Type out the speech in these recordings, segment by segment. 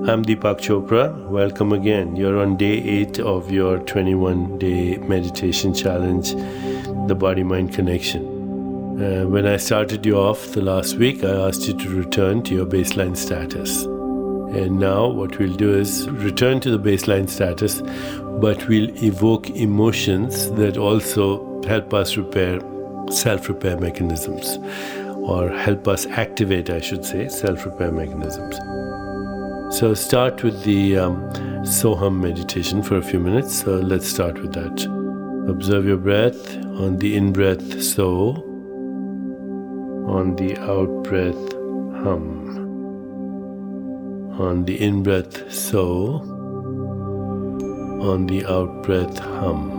I'm Deepak Chopra. Welcome again. You're on day 8 of your 21-day meditation challenge, the Body-Mind Connection. When I started you off the last week, I asked you to return to your baseline status. And now what we'll do is return to the baseline status, but we'll evoke emotions that also help us repair self-repair mechanisms, or help us activate, I should say, self-repair mechanisms. So start with the Soham meditation for a few minutes. So let's start with that. Observe your breath. On the in-breath, So. On the out-breath, Hum. On the in-breath, So. On the out-breath, Hum.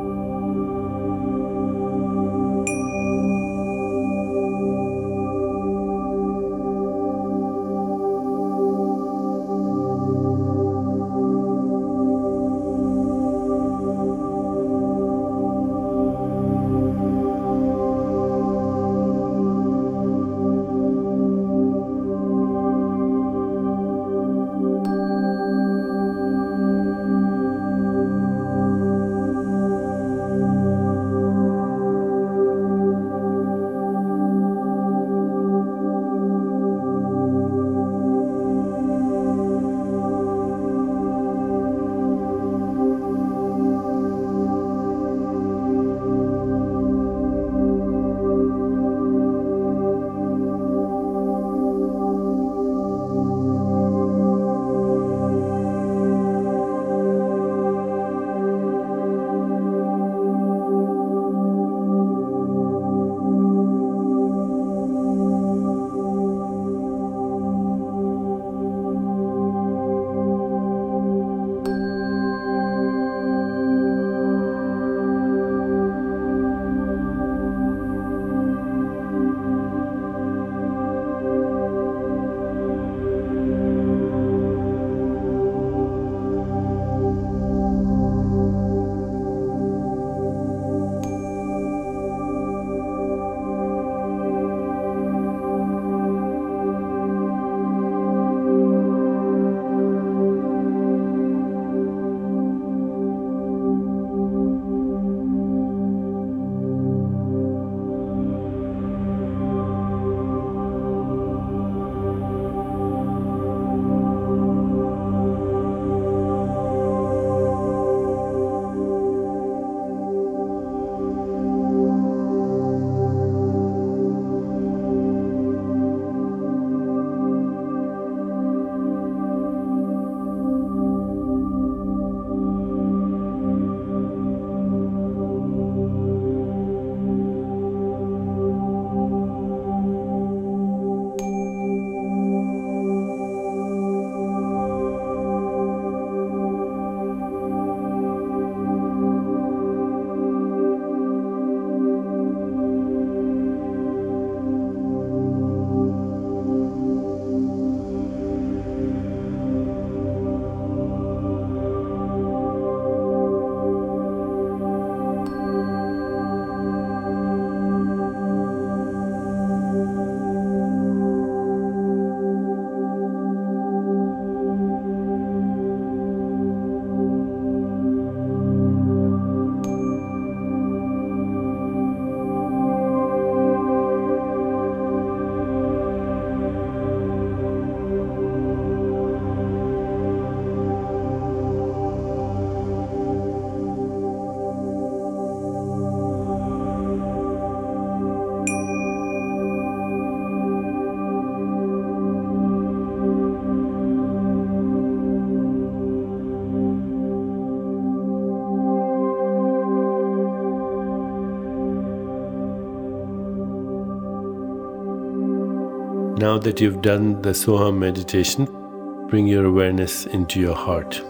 Now that you've done the Soham meditation, bring your awareness into your heart.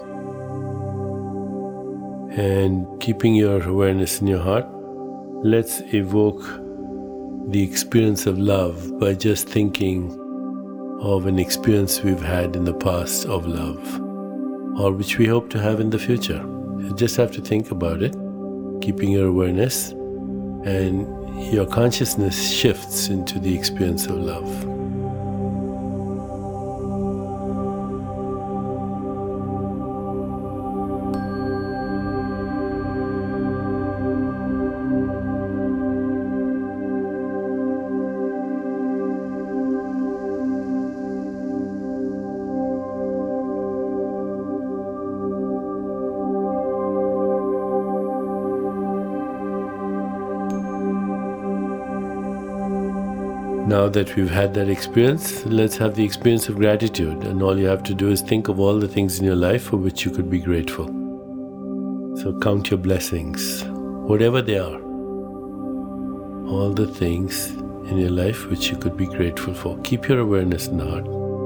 And keeping your awareness in your heart, let's evoke the experience of love by just thinking of an experience we've had in the past of love, or which we hope to have in the future. You just have to think about it, keeping your awareness, and your consciousness shifts into the experience of love. Now that we've had that experience, let's have the experience of gratitude. And all you have to do is think of all the things in your life for which you could be grateful. So count your blessings, whatever they are. All the things in your life which you could be grateful for. Keep your awareness in the heart.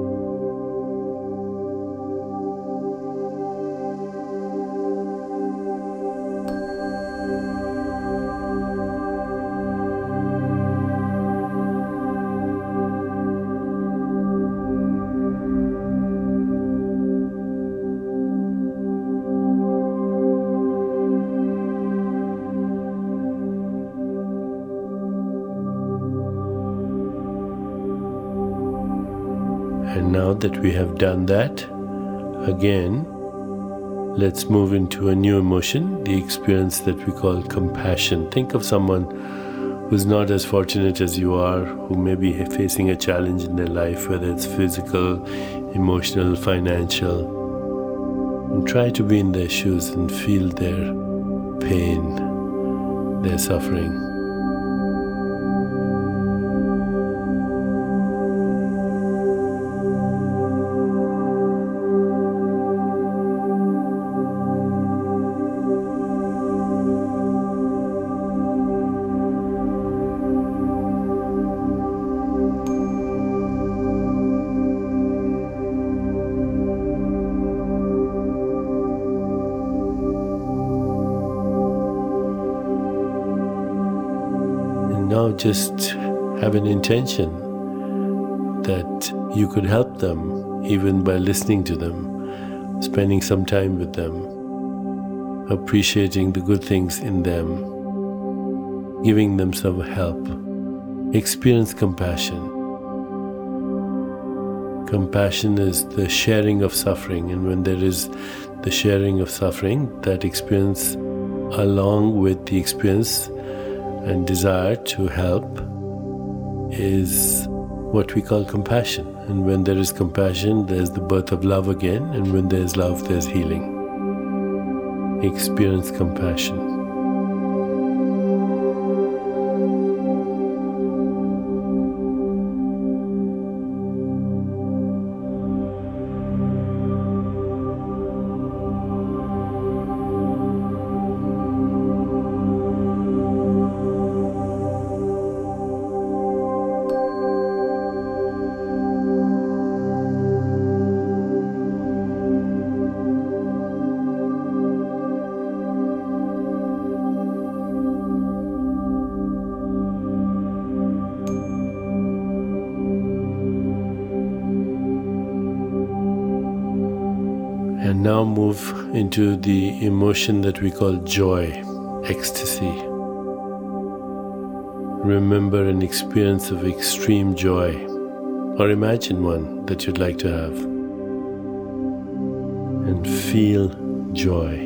And now that we have done that, again, let's move into a new emotion, the experience that we call compassion. Think of someone who's not as fortunate as you are, who may be facing a challenge in their life, whether it's physical, emotional, financial. And try to be in their shoes and feel their pain, their suffering. Now just have an intention that you could help them even by listening to them, spending some time with them, appreciating the good things in them, giving them some help. Experience compassion. Compassion is the sharing of suffering, and when there is the sharing of suffering, that experience along with the experience and desire to help is what we call compassion. And when there is compassion, there's the birth of love again. And when there's love, there's healing. Experience compassion. And now move into the emotion that we call joy, ecstasy. Remember an experience of extreme joy, or imagine one that you'd like to have, and feel joy.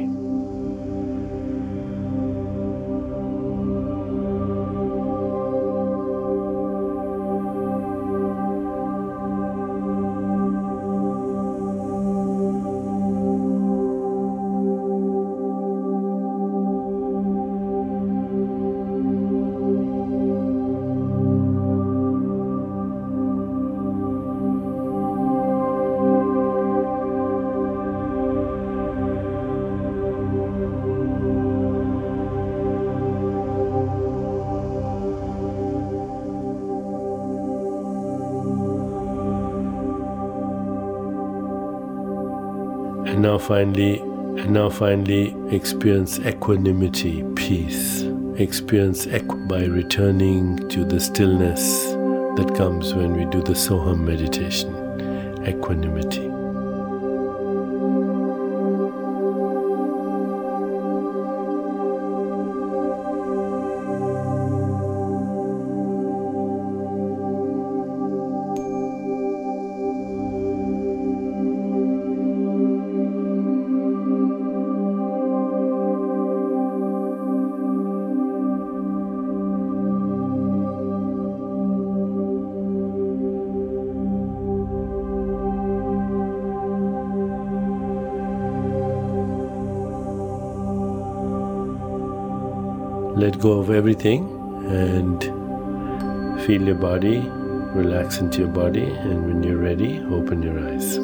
And now finally experience equanimity, peace. Experience by returning to the stillness that comes when we do the Soham meditation. Equanimity. Let go of everything and feel your body relax into your body, and when you're ready, open your eyes.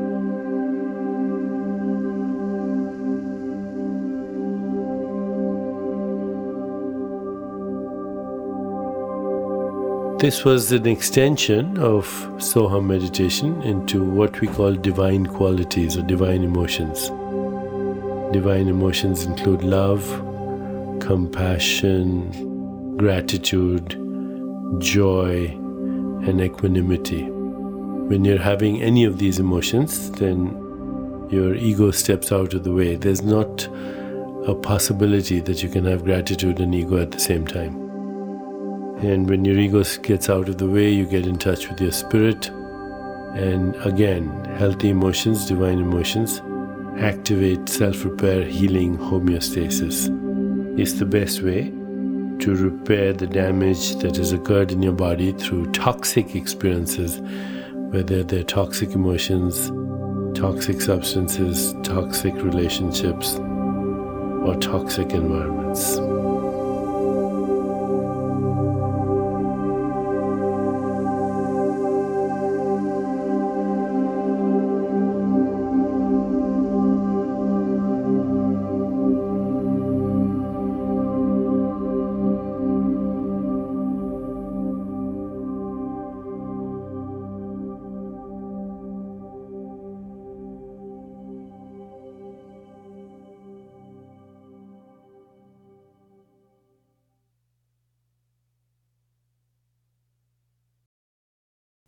This was an extension of Soham meditation into what we call divine qualities or divine emotions. Divine emotions include love, compassion, gratitude, joy, and equanimity. When you're having any of these emotions, then your ego steps out of the way. There's not a possibility that you can have gratitude and ego at the same time. And when your ego gets out of the way, you get in touch with your spirit. And again, healthy emotions, divine emotions, activate self-repair, healing, homeostasis. It's the best way to repair the damage that has occurred in your body through toxic experiences, whether they're toxic emotions, toxic substances, toxic relationships, or toxic environments.